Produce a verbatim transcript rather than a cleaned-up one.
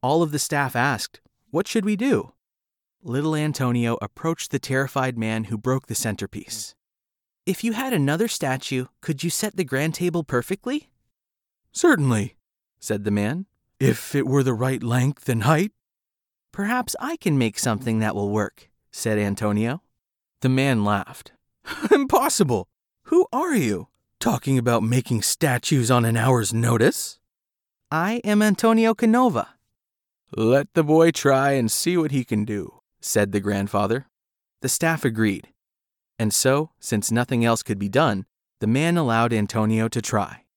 All of the staff asked, "What should we do?" Little Antonio approached the terrified man who broke the centerpiece. "If you had another statue, could you set the grand table perfectly?" "Certainly," said the man, "if it were the right length and height." "Perhaps I can make something that will work," said Antonio. The man laughed. "Impossible! Who are you, talking about making statues on an hour's notice?" "I am Antonio Canova." "Let the boy try and see what he can do," said the grandfather. The staff agreed. And so, since nothing else could be done, the man allowed Antonio to try.